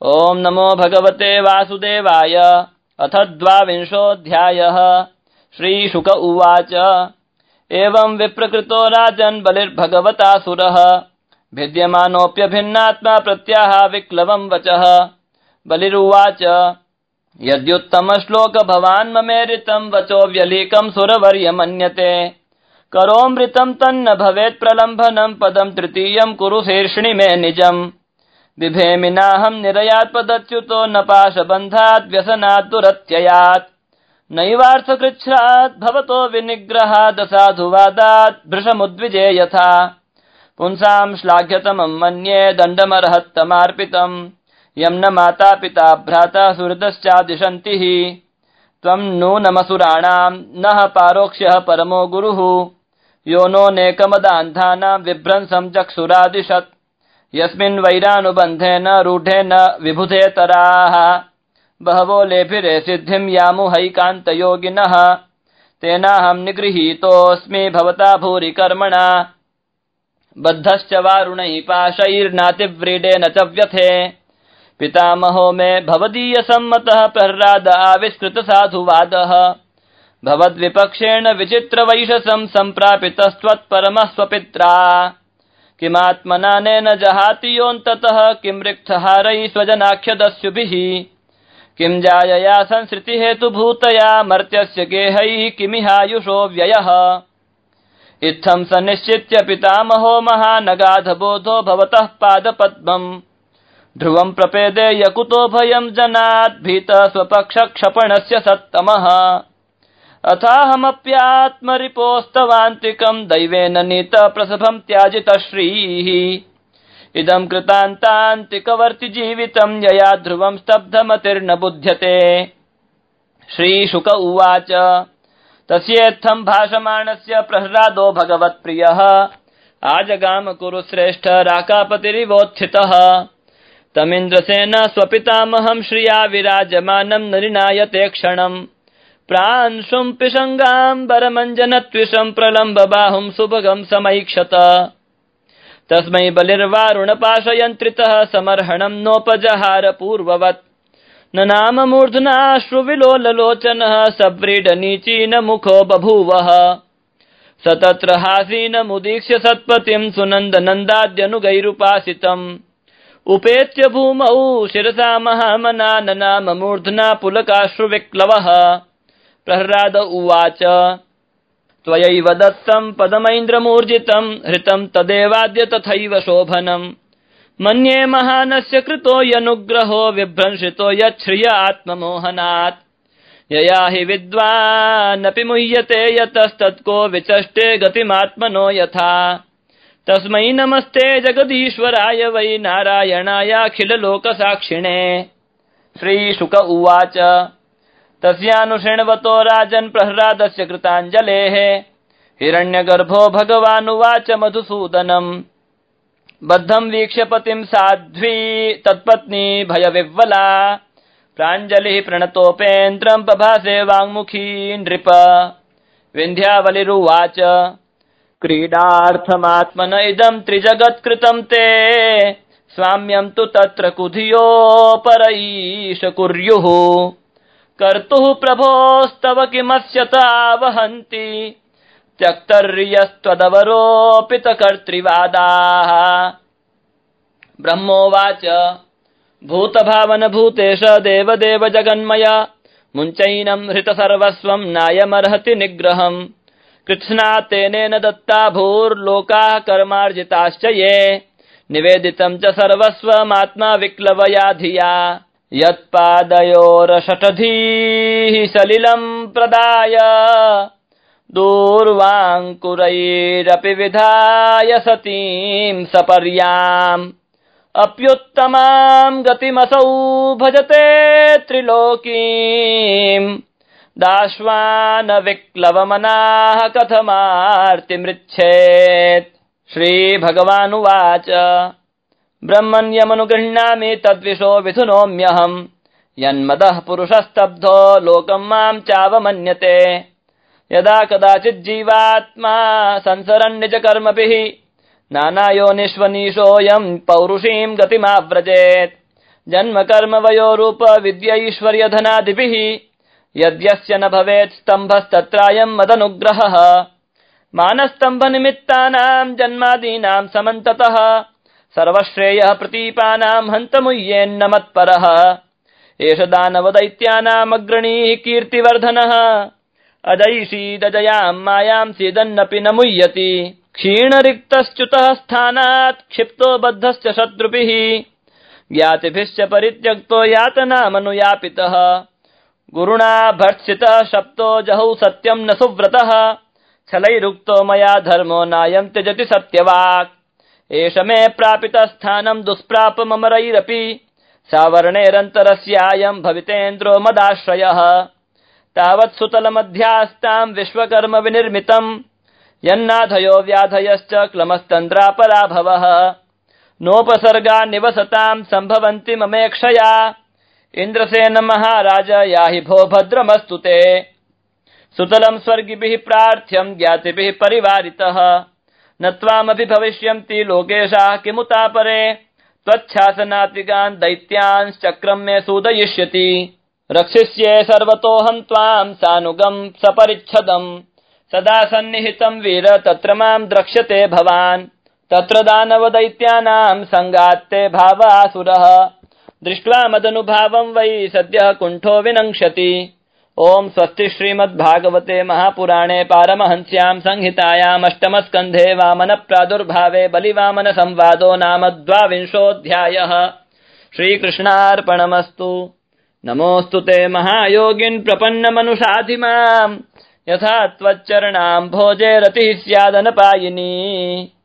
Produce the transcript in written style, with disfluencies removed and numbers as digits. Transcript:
ओम नमो भगवते वासुदेवाय। अथ 12 श्रीशुक उवाच। एवं विप्रकृतो राजन् बलिर्भगवतासुरः भिद्यमानोऽप्यभिन्नात्मा प्रत्याह विक्लवं वचः। बलिरुवाच यद्युत्तमश्लोक भवान् ममेरितं वचो व्यलीकं सुरवर्य मन्यते। करोमृतं तन्न भवेत् प्रलम्भनं पदं तृतीयं कुरु शीर्ष्णि मे निजम्। बिभेमिनाहं निरयात् पदच्युतो न पाशबन्धात् व्यसनात् दुरत्ययात्। नैवार्थकृच्छ्रात् भवतो विनिग्रहात् साधुवादात् भृशमुद्विजे यथा। पुंसां श्लाघ्यतमं मन्ये दण्डमर्हत्तमार्पितम् यं न माता पिता भ्राता सुहृदश्चादिशन्ति हि। त्वं नूनमसुराणां नः पारोक्ष्यः परमो गुरुः यो नो नेकमदान्धानां विभ्रंसं चक्षुरादिशत्। यस्मिन् वैरानुबन्धेन रूढेन विबुधेतराः बहवो लेभिरे सिद्धिं यामुहैकान्तयोगिनः। तेनाहं निगृहीतोऽस्मि भवता भूरि कर्मणा बद्धश्च वारुणैः पाशैर्नातिव्रीडेन च व्यथे। पितामहो मे भवदीयसम्मतः प्रह्लाद आविष्कृत साधुवादः भवद्विपक्षेण विचित्रवैशसं सम्प्रापितस्त्वत्परमः स्वपित्रा। किमात्मनानेन जहाति योऽन्ततः किं रिक्थहारैः स्वजनाख्यदस्युभिः। किं जायया संसृतिहेतुभूतया मर्त्यस्य गेहैः किमिहायुषो व्ययः। इत्थं स निश्चित्य पितामहो महानगाधबोधो भवतः पादपद्मम् ध्रुवं प्रपेदे यकुतो भयं जनात् भीतः स्वपक्षक्षपणस्य सत्तमः। अथाहमप्यात्मरिपोस्तवान्तिकं दैवेन नीतः प्रसभं त्याजितश्रीः। इदं कृतान्तान्तिकवर्ति जीवितं यया ध्रुवं स्तब्धमतिर्न बुध्यते। श्रीशुक उवाच। तस्येत्थं भाषमाणस्य प्रह्लादो भगवत्प्रियः आजगाम कुरुश्रेष्ठ राकापतिरिवोत्थितः। तमिन्द्रसेन स्वपितामहं श्रिया विराजमानं नलिनायते क्षणम् प्रांशुं पिशङ्गाम्बरमञ्जनत्विषं प्रलम्ब बाहुं सुभगं समैक्षत। तस्मै बलिर्वारुणपाशयन्त्रितः समर्हणं नोपजहार पूर्ववत्। न नाम मूर्ध्नाश्रुविलोललोचनः सव्रीडनीचीन मुखो बभूवः। स तत्र हासीनमुदीक्ष्य सत्पतिं सुनन्दनन्दाद्यनुगैरुपासितम् उपेत्य भूमौ शिरसा महामना ननाम मूर्ध्ना पुलकाश्रुविक्लवः। प्रह्लाद उवाच त्वयैव दत्तं पदमैन्द्रमूर्जितं हृतं तदेवाद्य तथैव शोभनम्। मन्ये महानस्य कृतो यनुग्रहो विभ्रंशितो यच्छ्रिय आत्ममोहनात्। यया हि विद्वानपि मुह्यते यतस्तत्को विचष्टे गतिमात्मनो यथा। तस्मै नमस्ते जगदीश्वराय वै नारायणायाखिललोकसाक्षिणे। श्रीशुक उवाच। तस्यानुशृण्वतो राजन् प्रह्लादस्य कृताञ्जलेः हिरण्यगर्भो भगवानुवाच मधुसूदनम्। बद्धं वीक्ष्य पतिं साध्वी तत्पत्नी भयविह्वला प्राञ्जलिः प्रणतोपेन्द्रं बभासे वाङ्मुखी नृप। विन्ध्यावलिरुवाच क्रीडार्थमात्मन इदं त्रिजगत्कृतं ते स्वाम्यं तु तत्र कुधियोपरैष कुर्युः। कर्तुः प्रभोस्तव किमस्य तावहन्ति त्यक्तर्यस्त्वदवरोपितकर्तृवादाः। ब्रह्मोवाच भूतभावन भूतेश देवदेव जगन्मय मुञ्चैनं हृतसर्वस्वं नायमर्हति निग्रहम्। कृत्स्नात्तेनेन दत्ता भूर्लोकाः कर्मार्जिताश्च ये निवेदितं च सर्वस्वमात्मा विक्लवया धिया। यत्पादयोरषठधीः सलिलं प्रदाय दूर्वाङ्कुरैरपि विधाय सतीं सपर्याम्। अप्युत्तमां गतिमसौ भजते त्रिलोकीम् दाश्वान विक्लवमनाः कथमार्तिमृच्छेत्। श्रीभगवानुवाच ब्रह्मण्यमनुगृह्णामि तद्विषो विधुनोम्यहम् यन्मदः पुरुषस्तब्धो लोकं मां चावमन्यते। यदा कदाचिज्जीवात्मा संसरन् निजकर्मभिः नानायोनिष्वनीशोऽयं पौरुषीं गतिमाव्रजेत्। जन्म कर्म वयो रूप विद्यैश्वर्य धनादिभिः यद्यस्य न भवेत् स्तम्भस्तत्रायम् मदनुग्रहः मानस्तम्भ निमित्तानाम् जन्मादीनाम् समन्ततः सर्वश्रेयः प्रतीपानाम् हन्तमुय्येन्न मत्परः एष दानवदैत्यानाम् अग्रणीः कीर्तिवर्धनः अजैषीदजयाम् मायाम् सीदन्नपि न मुह्यति क्षीणरिक्तश्च्युतः स्थानात् क्षिप्तो बद्धश्च शत्रुभिः ज्ञातिभिश्च परित्यक्तो यातनामनुयापितः गुरुणा भर्त्सितः शप्तो जहौ सत्यम् न सुव्रतः छलैरुक्तो मया धर्मो नायम् त्यजति सत्यवाक् एष मे प्रापितः स्थानम् दुष्प्रापममरैरपि सावर्णेरन्तरस्यायम् भवितेन्द्रो मदाश्रयः तावत् सुतलमध्यास्ताम् विश्वकर्म विनिर्मितम् यन्नाधयो व्याधयश्च क्लमस्तन्द्रापराभवः नोपसर्गा निवसताम् सम्भवन्ति ममेक्षया इन्द्रसेन महाराज याहि भो भद्रमस्तु ते सुतलम् स्वर्गिभिः प्रार्थ्यम् ज्ञातिभिः परिवारितः न त्वामभिभविष्यन्ति लोकेशाः किमुतापरे त्वच्छासनातिगान् दैत्यांश्चक्रम् मे सूदयिष्यति रक्षिष्ये सर्वतोऽहम् त्वाम् सानुगम् सपरिच्छदम् सदा सन्निहितम् वीर तत्र माम् द्रक्ष्यते भवान् तत्र दानव दैत्यानाम् सङ्गात्ते भावासुरः दृष्ट्वा मदनुभावम् वै सद्यः कुण्ठो विनङ्क्षति ओम स्वस्ति श्रीमद्भागवते महापुराणे पारमहंस्याम् संहितायाम् अष्टमस्कन्धे वामन प्रादुर्भावे बलिवामन संवादो नाम 12 श्रीकृष्णार्पणमस्तु। नमोऽस्तु ते महायोगिन् प्रपन्न मनुषाधिमाम् यथा त्वच्चरणाम् भोजे रतिः स्यादनपायिनी।